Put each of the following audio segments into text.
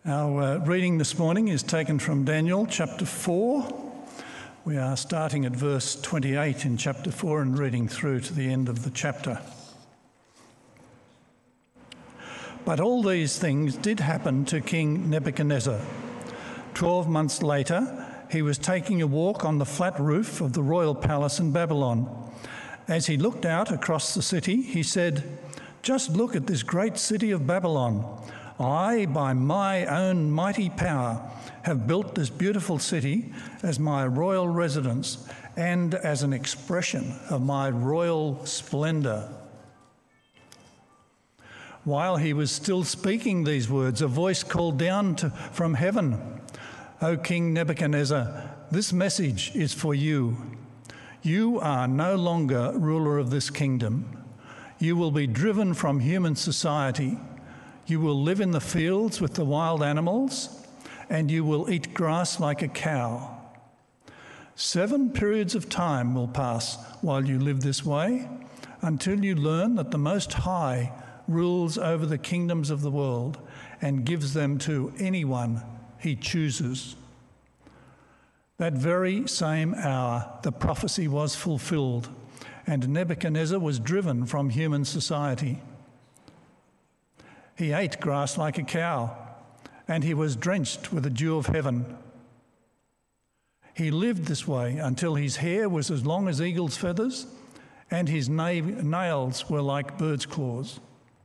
Our reading this morning is taken from Daniel chapter 4. We are starting at verse 28 in chapter 4 and reading through to the end of the chapter. But all these things did happen to King Nebuchadnezzar. 12 months later, he was taking a walk on the flat roof of the royal palace in Babylon. As he looked out across the city, he said, "Just look at this great city of Babylon. I, by my own mighty power, have built this beautiful city as my royal residence and as an expression of my royal splendour." While he was still speaking these words, a voice called down from heaven, "O King Nebuchadnezzar, this message is for you. You are no longer ruler of this kingdom. You will be driven from human society. You will live in the fields with the wild animals, and you will eat grass like a cow. 7 periods of time will pass while you live this way, until you learn that the Most High rules over the kingdoms of the world and gives them to anyone he chooses." That very same hour, the prophecy was fulfilled, and Nebuchadnezzar was driven from human society. He ate grass like a cow, and he was drenched with the dew of heaven. He lived this way until his hair was as long as eagle's feathers, and his nails were like bird's claws.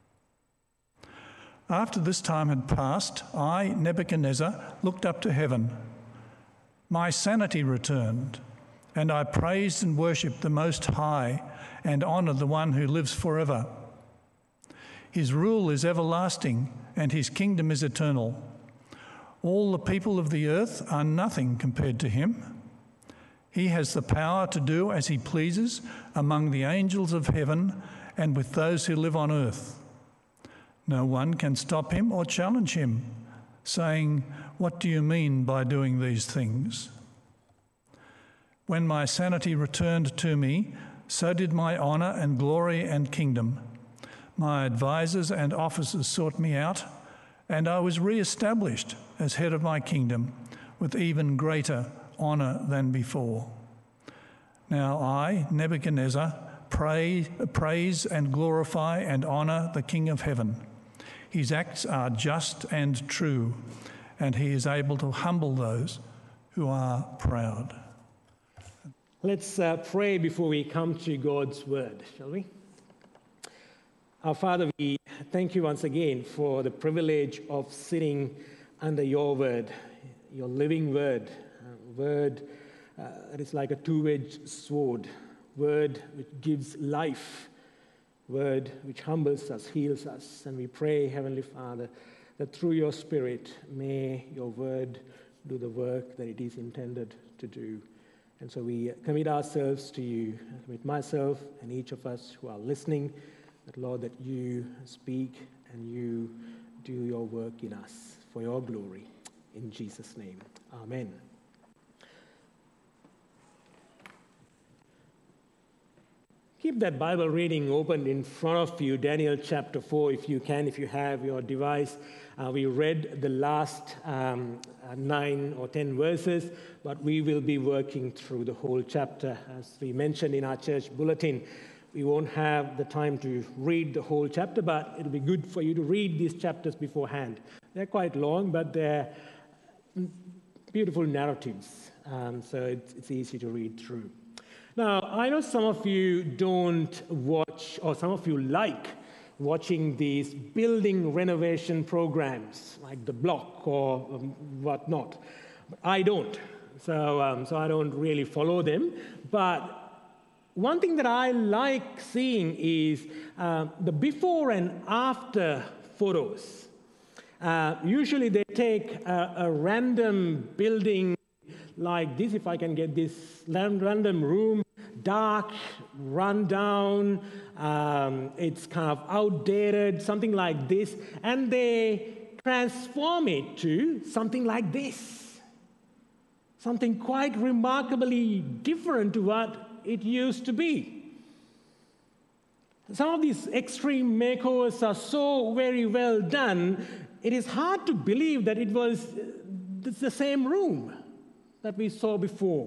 After this time had passed, I, Nebuchadnezzar, looked up to heaven. My sanity returned, and I praised and worshipped the Most High and honoured the one who lives forever. His rule is everlasting, and his kingdom is eternal. All the people of the earth are nothing compared to him. He has the power to do as he pleases among the angels of heaven and with those who live on earth. No one can stop him or challenge him, saying, "What do you mean by doing these things?" When my sanity returned to me, so did my honour and glory and kingdom. My advisors and officers sought me out, and I was re-established as head of my kingdom with even greater honour than before. Now I, Nebuchadnezzar, praise and glorify and honour the King of heaven. His acts are just and true, and he is able to humble those who are proud. Let's pray before we come to God's word, shall we? Our Father, we thank you once again for the privilege of sitting under your word, your living word, word that is like a two-edged sword, word which gives life, word which humbles us, heals us. And we pray, Heavenly Father, that through your Spirit, may your word do the work that it is intended to do. And so we commit ourselves to you, commit myself and each of us who are listening, that, Lord, that you speak and you do your work in us for your glory. In Jesus' name, amen. Keep that Bible reading open in front of you, Daniel chapter 4, if you can, if you have your device. We read the last 9 or 10 verses, but we will be working through the whole chapter. As we mentioned in our church bulletin, we won't have the time to read the whole chapter, but it'll be good for you to read these chapters beforehand. They're quite long, but they're beautiful narratives, so it's easy to read through. Now, I know some of you don't watch, or some of you like watching these building renovation programs, like The Block or whatnot. But I don't, so I don't really follow them. But one thing that I like seeing is the before and after photos. Usually they take a random building like this, if I can get this random room, dark, run down, it's kind of outdated, something like this, and they transform it to something like this. Something quite remarkably different to what it used to be. Some of these extreme makeovers are so very well done it is hard to believe that it was the same room that we saw before.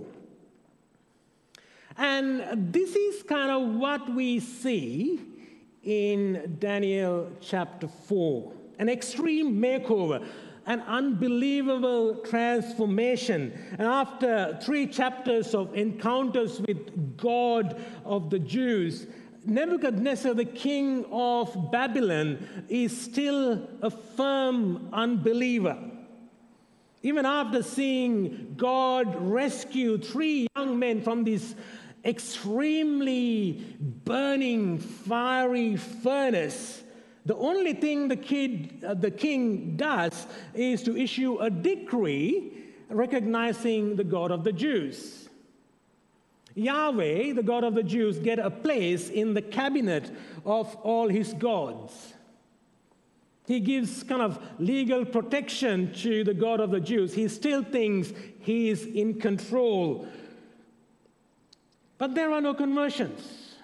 And this is kind of what we see in Daniel chapter 4. An extreme makeover, an unbelievable transformation. And after 3 chapters of encounters with God of the Jews, Nebuchadnezzar, the king of Babylon, is still a firm unbeliever. Even after seeing God rescue 3 young men from this extremely burning, fiery furnace, the only thing the king does is to issue a decree recognizing the God of the Jews. Yahweh, the God of the Jews, get a place in the cabinet of all his gods. He gives kind of legal protection to the God of the Jews. He still thinks he is in control. But there are no conversions.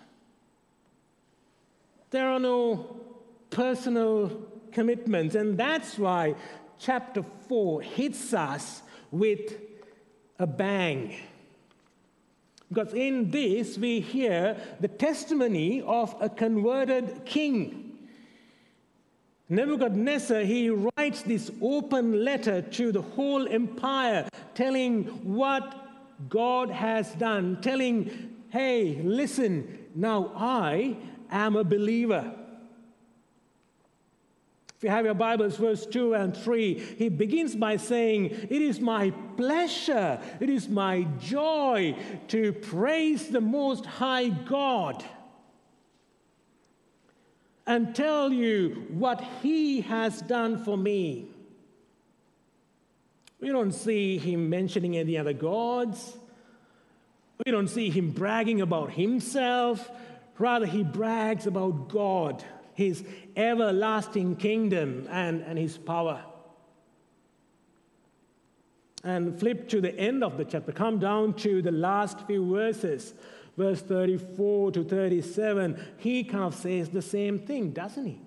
There are no personal commitments. And that's why chapter 4 hits us with a bang. Because in this, we hear the testimony of a converted king. Nebuchadnezzar, he writes this open letter to the whole empire, telling what God has done, telling, hey, listen, now I am a believer. If you have your Bibles, verse 2 and 3, he begins by saying, it is my pleasure, it is my joy to praise the Most High God and tell you what he has done for me. We don't see him mentioning any other gods. We don't see him bragging about himself. Rather, he brags about God, his everlasting kingdom and his power. And flip to the end of the chapter. Come down to the last few verses, verse 34 to 37. He kind of says the same thing, doesn't he?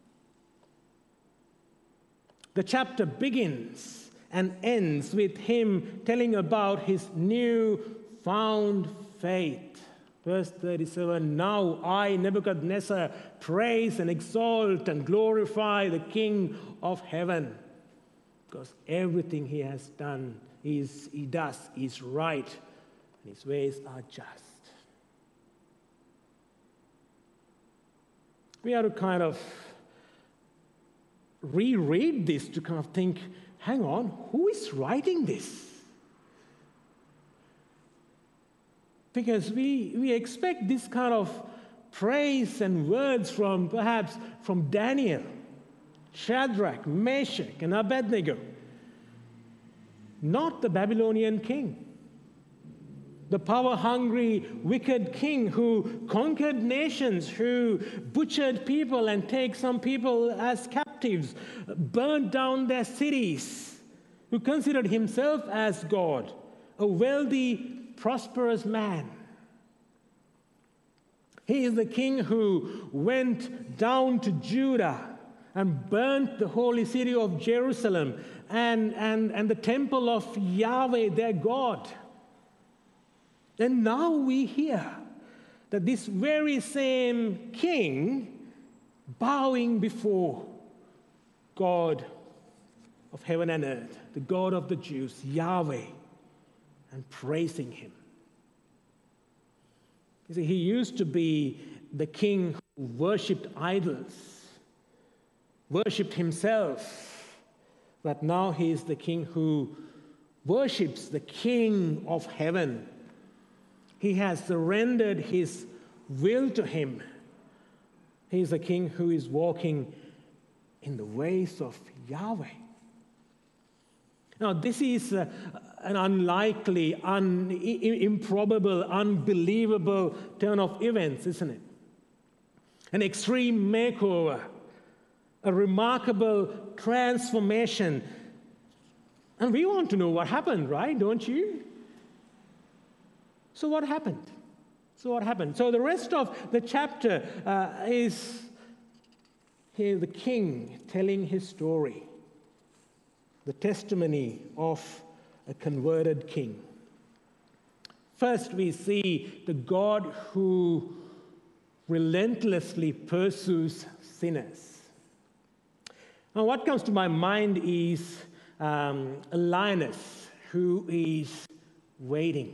The chapter begins and ends with him telling about his new found faith. Verse 37, now I, Nebuchadnezzar, praise and exalt and glorify the King of heaven, because everything he has done, he does, is right, and his ways are just. We have to kind of reread this to kind of think, hang on, who is writing this? Because we expect this kind of praise and words perhaps from Daniel, Shadrach, Meshach, and Abednego, not the Babylonian king, the power-hungry, wicked king who conquered nations, who butchered people and take some people as captives, burned down their cities, who considered himself as God, a wealthy, prosperous man. He is the king who went down to Judah and burnt the holy city of Jerusalem and the temple of Yahweh, their God. And now we hear that this very same king bowing before God of heaven and earth, the God of the Jews, Yahweh, and praising him. You see, he used to be the king who worshipped idols, worshipped himself, but now he is the king who worships the King of heaven. He has surrendered his will to him. He is a king who is walking in the ways of Yahweh. Now, this is an unlikely, improbable, unbelievable turn of events, isn't it? An extreme makeover, a remarkable transformation. And we want to know what happened, right? Don't you? So what happened? So the rest of the chapter is here the king telling his story. the testimony of a converted king. First, we see the God who relentlessly pursues sinners. Now, what comes to my mind is a lioness who is waiting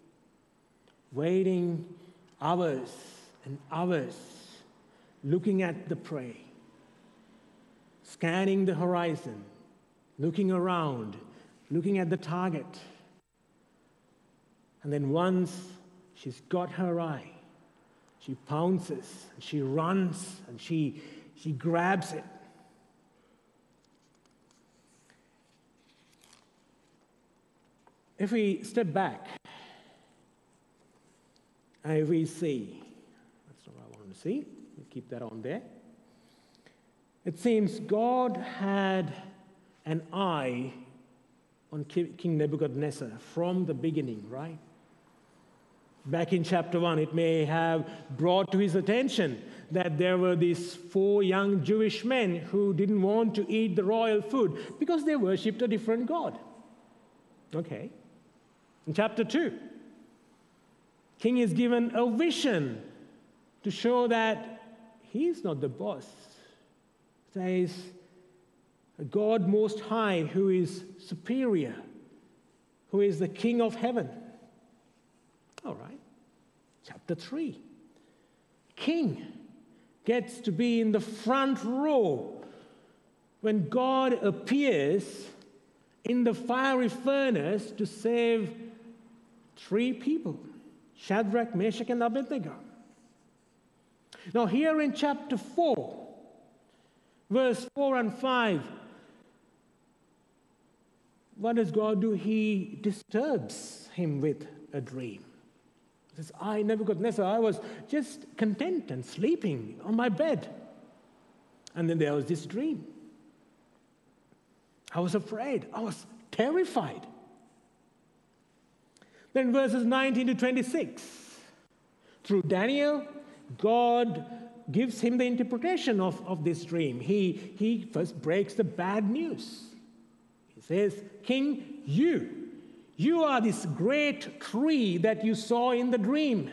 hours and hours, looking at the prey, scanning the horizon, looking around, looking at the target. And then once she's got her eye, she pounces, she runs, and she grabs it. If we step back, and if we see, that's not what I wanted to see, we'll keep that on there. It seems God had an eye on King Nebuchadnezzar from the beginning, right? Back in chapter 1, it may have brought to his attention that there were these 4 young Jewish men who didn't want to eat the royal food because they worshipped a different god. Okay. In chapter 2, king is given a vision to show that he's not the boss. There is a God most high who is superior, who is the king of heaven. All right. Chapter 3. King gets to be in the front row when God appears in the fiery furnace to save 3 people, Shadrach, Meshach, and Abednego. Now here in chapter 4, verse 4 and 5, what does God do? He disturbs him with a dream. He says, I, Nebuchadnezzar, I was just content and sleeping on my bed. And then there was this dream. I was afraid. I was terrified. Then verses 19 to 26. Through Daniel, God gives him the interpretation of this dream. He first breaks the bad news. He says, King, you are this great tree that you saw in the dream.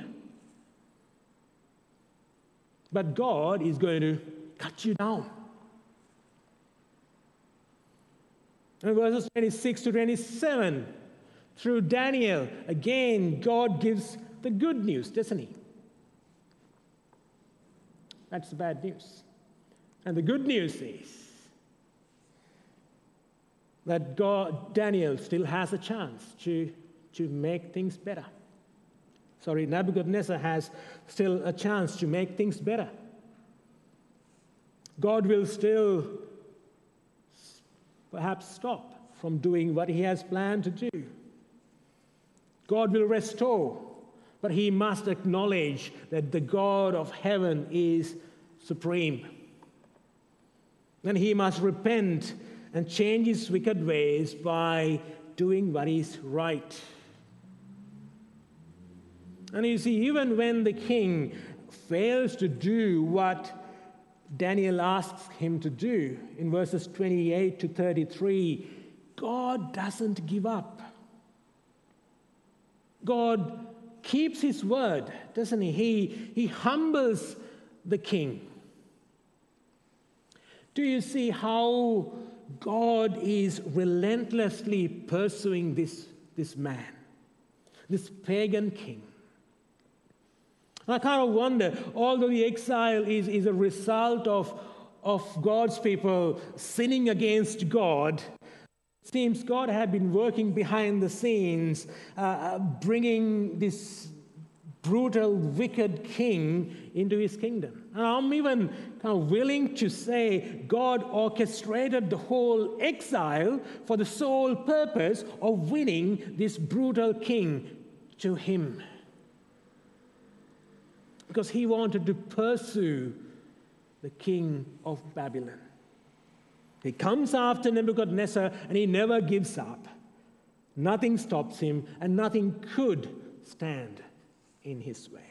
But God is going to cut you down. And verses 26 to 27, through Daniel, again, God gives the good news, doesn't he? That's the bad news. And the good news is that Daniel still has a chance to make things better. Nebuchadnezzar has still a chance to make things better. God will still perhaps stop from doing what he has planned to do. God will restore, but he must acknowledge that the God of heaven is supreme. And he must repent and change his wicked ways by doing what is right. And you see, even when the king fails to do what Daniel asks him to do, in verses 28 to 33, God doesn't give up. God keeps his word, doesn't he? He humbles the king. Do you see how God is relentlessly pursuing this man, this pagan king? I kind of wonder, although the exile is a result of God's people sinning against God, it seems God had been working behind the scenes, bringing this brutal, wicked king into his kingdom. And I'm even kind of willing to say God orchestrated the whole exile for the sole purpose of winning this brutal king to him. Because he wanted to pursue the king of Babylon. He comes after Nebuchadnezzar and he never gives up. Nothing stops him and nothing could stand in his way.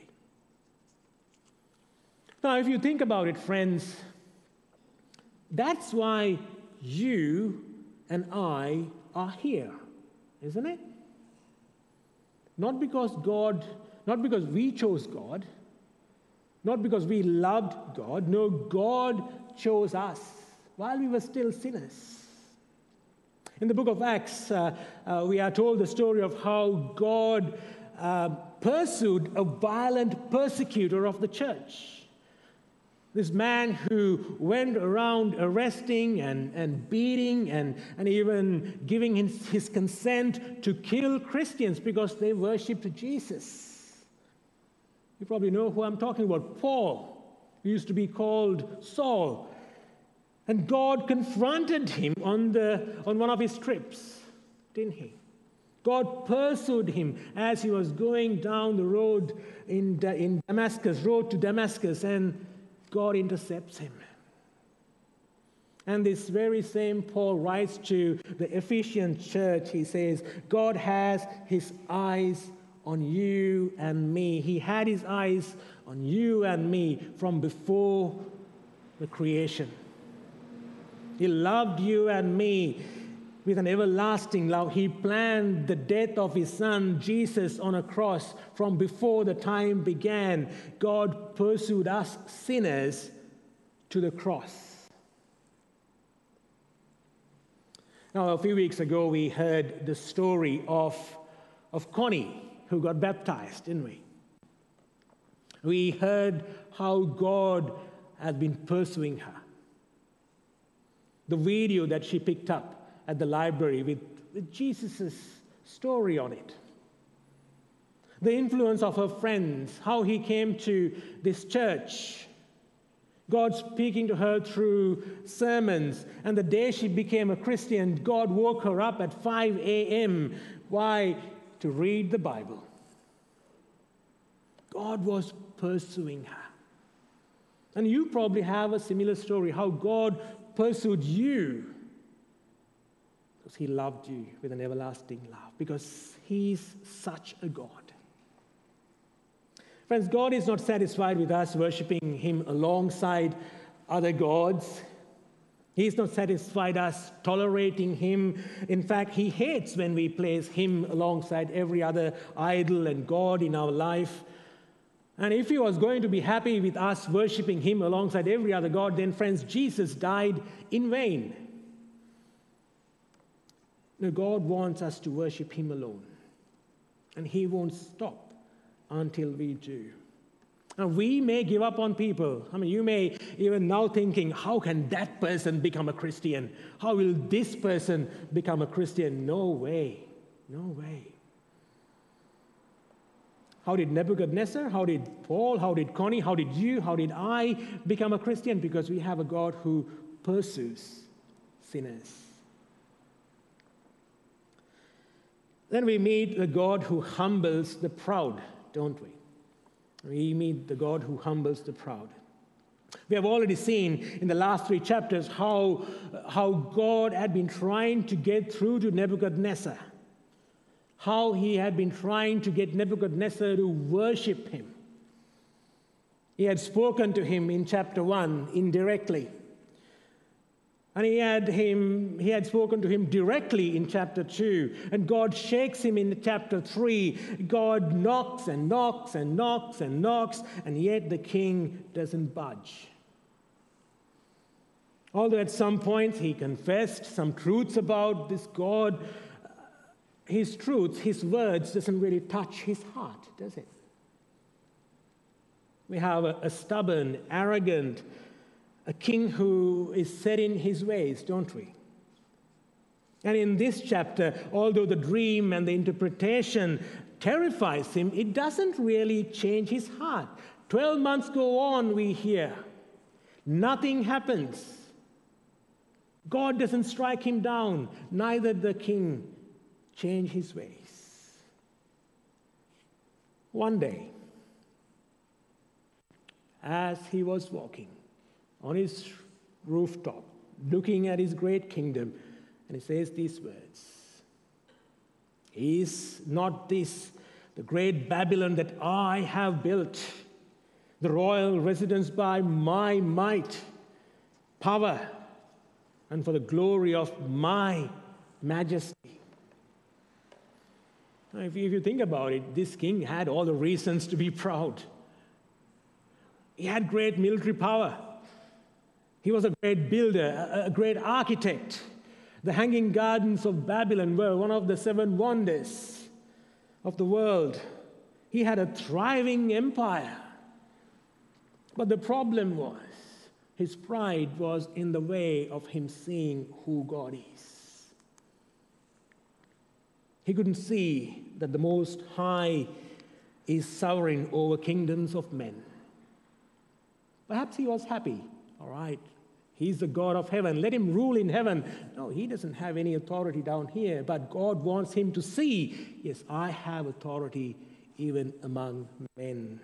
Now, if you think about it, friends, that's why you and I are here, isn't it? Not because we chose God, not because we loved God. No, God chose us while we were still sinners. In the book of Acts, we are told the story of how God pursued a violent persecutor of the church. This man who went around arresting and beating and even giving his consent to kill Christians because they worshipped Jesus. You probably know who I'm talking about. Paul, who used to be called Saul. And God confronted him on one of his trips, didn't he? God pursued him as he was going down the road in Damascus, road to Damascus, and God intercepts him. And this very same Paul writes to the Ephesian church. He says, God has his eyes on you and me. He had his eyes on you and me from before the creation. He loved you and me with an everlasting love. He planned the death of his son, Jesus, on a cross from before the time began. God pursued us sinners to the cross. Now, a few weeks ago, we heard the story of Connie, who got baptized, didn't we? We heard how God had been pursuing her. The video that she picked up at the library with Jesus' story on it. The influence of her friends, how he came to this church. God speaking to her through sermons. And the day she became a Christian, God woke her up at 5 a.m. Why? To read the Bible. God was pursuing her. And you probably have a similar story, how God pursued you because he loved you with an everlasting love, because he's such a God. Friends, God is not satisfied with us worshiping him alongside other gods. He's not satisfied us tolerating him. In fact, he hates when we place him alongside every other idol and god in our life. And if he was going to be happy with us worshiping him alongside every other god, then, friends, Jesus died in vain. No, God wants us to worship him alone. And he won't stop until we do. And we may give up on people. I mean, you may even now thinking, how can that person become a Christian? How will this person become a Christian? No way. No way. How did Nebuchadnezzar, how did Paul, how did Connie, how did you, how did I become a Christian? Because we have a God who pursues sinners. Then we meet the God who humbles the proud, don't we? We meet the God who humbles the proud. We have already seen in the last 3 chapters how God had been trying to get through to Nebuchadnezzar. How he had been trying to get Nebuchadnezzar to worship him. He had spoken to him in chapter 1 indirectly. And he had spoken to him directly in chapter 2. And God shakes him in chapter 3. God knocks and knocks and knocks and knocks, and yet the king doesn't budge. Although at some point he confessed some truths about this God, his truths, his words doesn't really touch his heart, does it? We have a stubborn, arrogant, a king who is set in his ways, don't we? And in this chapter, although the dream and the interpretation terrifies him, it doesn't really change his heart. 12 months go on, we hear. Nothing happens. God doesn't strike him down, neither the king change his ways. One day, as he was walking on his rooftop, looking at his great kingdom, and he says these words, "Is not this the great Babylon that I have built, the royal residence by my might, power, and for the glory of my majesty. Now, if you think about it, this king had all the reasons to be proud. He had great military power. He was a great builder, a great architect. The Hanging Gardens of Babylon were one of the 7 wonders of the world. He had a thriving empire. But the problem was, his pride was in the way of him seeing who God is. He couldn't see that the Most High is sovereign over kingdoms of men. Perhaps he was happy. All right, he's the God of heaven. Let him rule in heaven. No, he doesn't have any authority down here. But God wants him to see, yes, I have authority even among men.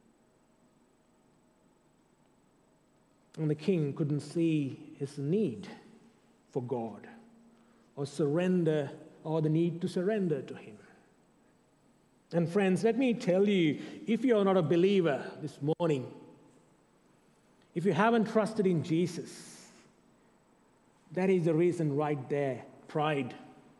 And the king couldn't see his need for God or surrender, or the need to surrender to him. And friends, let me tell you, if you're not a believer this morning, if you haven't trusted in Jesus, that is the reason right there, pride.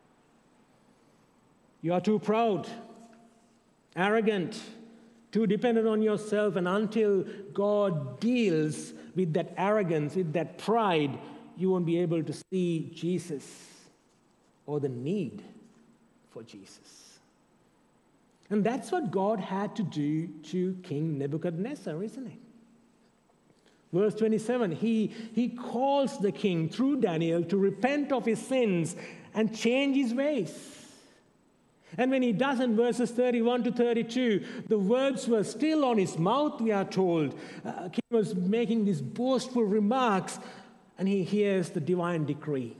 You are too proud, arrogant, too dependent on yourself, and until God deals with that arrogance, with that pride, you won't be able to see Jesus or the need for Jesus. And that's what God had to do to King Nebuchadnezzar, isn't it? Verse 27, he calls the king through Daniel to repent of his sins and change his ways. And when he doesn't, verses 31 to 32, the words were still on his mouth, we are told. King was making these boastful remarks, and he hears the divine decree.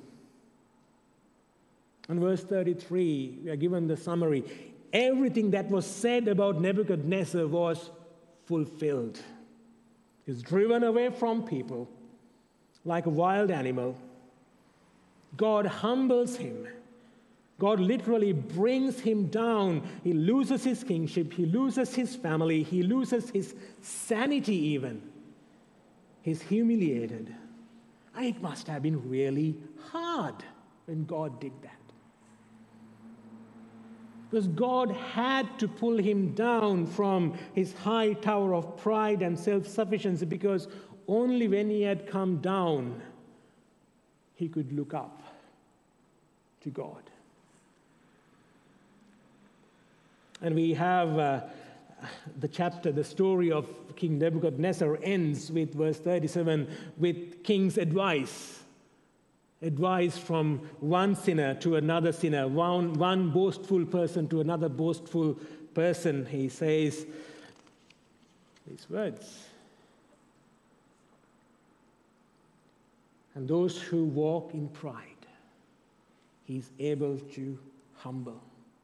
And verse 33, we are given the summary. Everything that was said about Nebuchadnezzar was fulfilled. He was driven away from people like a wild animal. God humbles him. God literally brings him down. He loses his kingship. He loses his family. He loses his sanity even. He's humiliated. And it must have been really hard when God did that. Because God had to pull him down from his high tower of pride and self-sufficiency, because only when he had come down, he could look up to God. And we have the story of King Nebuchadnezzar ends with verse 37 with king's advice. Advice from one sinner to another sinner, one boastful person to another boastful person. He says these words. And those who walk in pride, he's able to humble.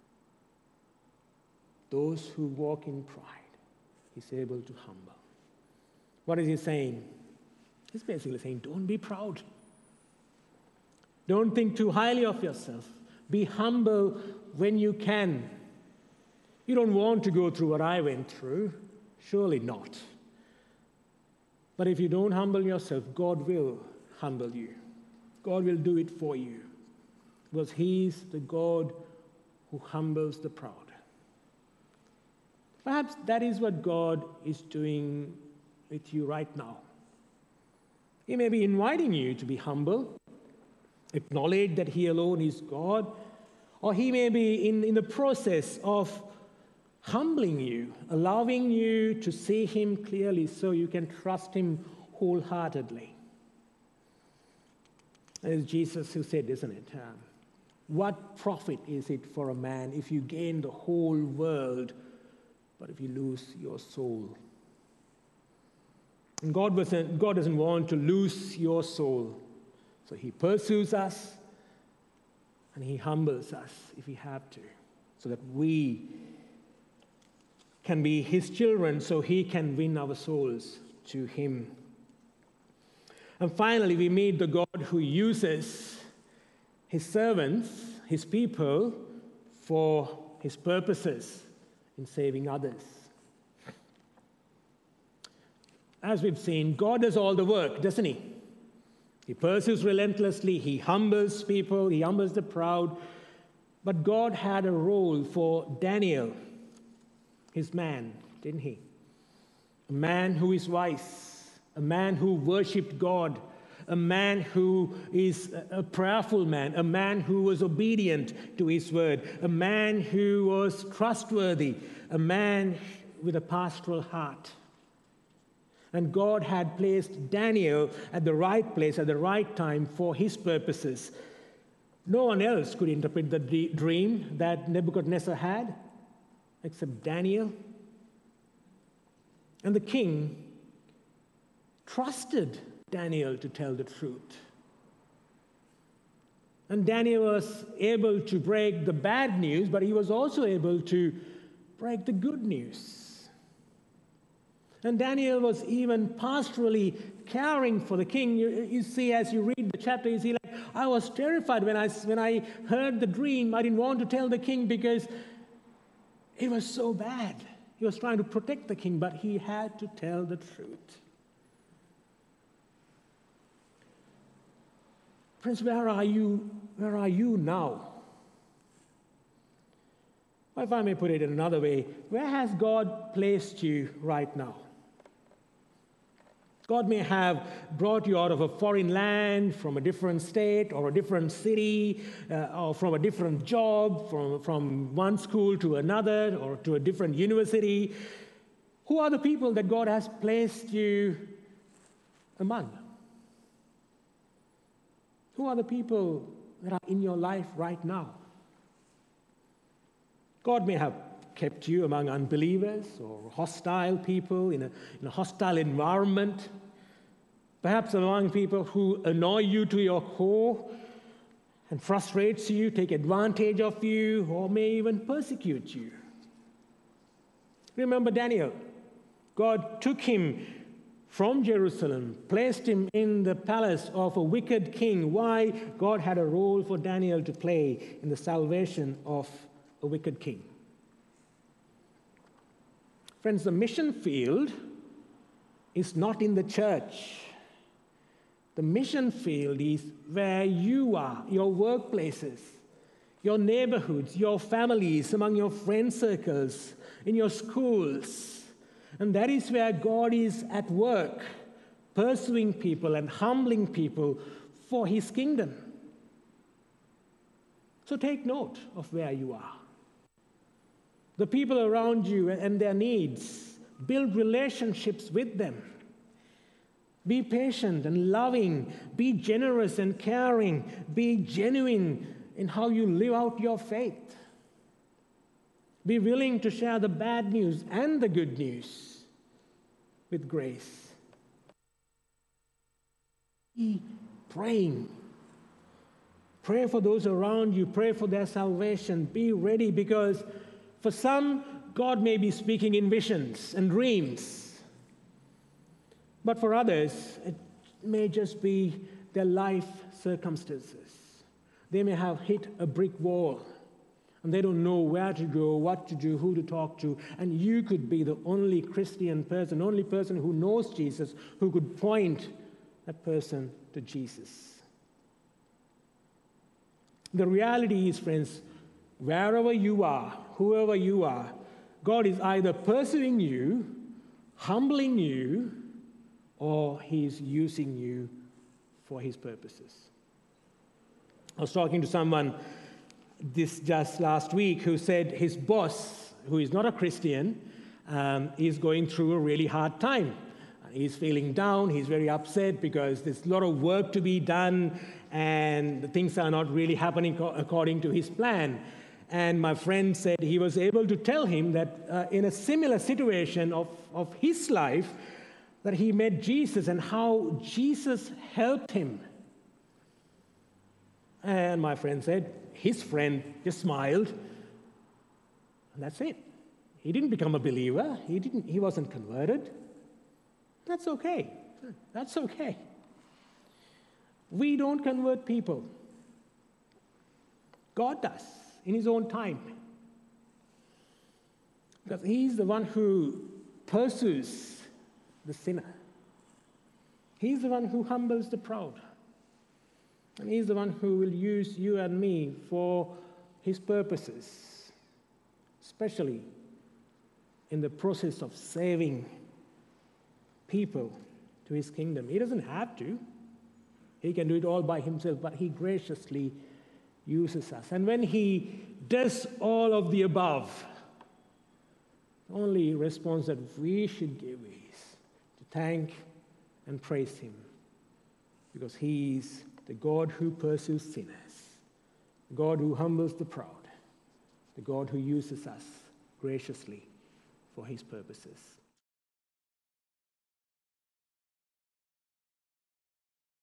Those who walk in pride, he's able to humble. What is he saying? He's basically saying, don't be proud. Don't think too highly of yourself. Be humble when you can. You don't want to go through what I went through. Surely not. But if you don't humble yourself, God will humble you. God will do it for you. Because he's the God who humbles the proud. Perhaps that is what God is doing with you right now. He may be inviting you to be humble, acknowledge that he alone is God, or he may be in the process of humbling you, allowing you to see him clearly so you can trust him wholeheartedly. It's Jesus who said, isn't it? What profit is it for a man if you gain the whole world, but if you lose your soul? And God doesn't want to lose your soul. So he pursues us and he humbles us if we have to, so that we can be his children, so he can win our souls to him. And finally, we meet the God who uses his servants, his people, for his purposes in saving others. As we've seen, God does all the work, doesn't he? He pursues relentlessly. He humbles people. He humbles the proud. But God had a role for Daniel, his man, didn't he? A man who is wise, a man who worshipped God, a man who is a prayerful man, a man who was obedient to his word, a man who was trustworthy, a man with a pastoral heart. And God had placed Daniel at the right place at the right time for his purposes. No one else could interpret the dream that Nebuchadnezzar had except Daniel. And the king trusted Daniel to tell the truth. And Daniel was able to break the bad news, but he was also able to break the good news. And Daniel was even pastorally caring for the king. You see, as you read the chapter, you see, like, I was terrified when I heard the dream. I didn't want to tell the king because it was so bad. He was trying to protect the king, but he had to tell the truth. Friends, where are you now? Or if I may put it in another way, where has God placed you right now? God may have brought you out of a foreign land, from a different state or a different city, or from a different job, from one school to another, or to a different university. Who are the people that God has placed you among? Who are the people that are in your life right now? God may have kept you among unbelievers or hostile people in a hostile environment, perhaps among people who annoy you to your core and frustrates you, take advantage of you, or may even persecute you. Remember Daniel. God took him from Jerusalem, placed him in the palace of a wicked king. Why? God had a role for Daniel to play in the salvation of a wicked king. Friends, the mission field is not in the church. The mission field is where you are, your workplaces, your neighborhoods, your families, among your friend circles, in your schools. And that is where God is at work, pursuing people and humbling people for his kingdom. So take note of where you are. The people around you and their needs, build relationships with them. Be patient and loving. Be generous and caring. Be genuine in how you live out your faith. Be willing to share the bad news and the good news with grace. Be praying. Pray for those around you. Pray for their salvation. Be ready, because for some, God may be speaking in visions and dreams. But for others, it may just be their life circumstances. They may have hit a brick wall, and they don't know where to go, what to do, who to talk to. And you could be the only Christian person, only person who knows Jesus, who could point that person to Jesus. The reality is, friends, wherever you are, whoever you are, God is either pursuing you, humbling you, or he's using you for his purposes. I was talking to someone just last week who said his boss, who is not a Christian, is going through a really hard time. He's feeling down, he's very upset because there's a lot of work to be done and things are not really happening according to his plan. And my friend said he was able to tell him that in a similar situation of his life, that he met Jesus and how Jesus helped him. And my friend said his friend just smiled, and that's it. He didn't become a believer. He wasn't converted. That's okay. That's okay. We don't convert people. God does in his own time. Because he's the one who pursues the sinner. He's the one who humbles the proud. And He's the one who will use you and me for His purposes, especially in the process of saving people to His kingdom. He doesn't have to. He can do it all by Himself, but He graciously uses us. And when He does all of the above, the only response that we should give is to thank and praise Him, because He is the God who pursues sinners, the God who humbles the proud, the God who uses us graciously for His purposes.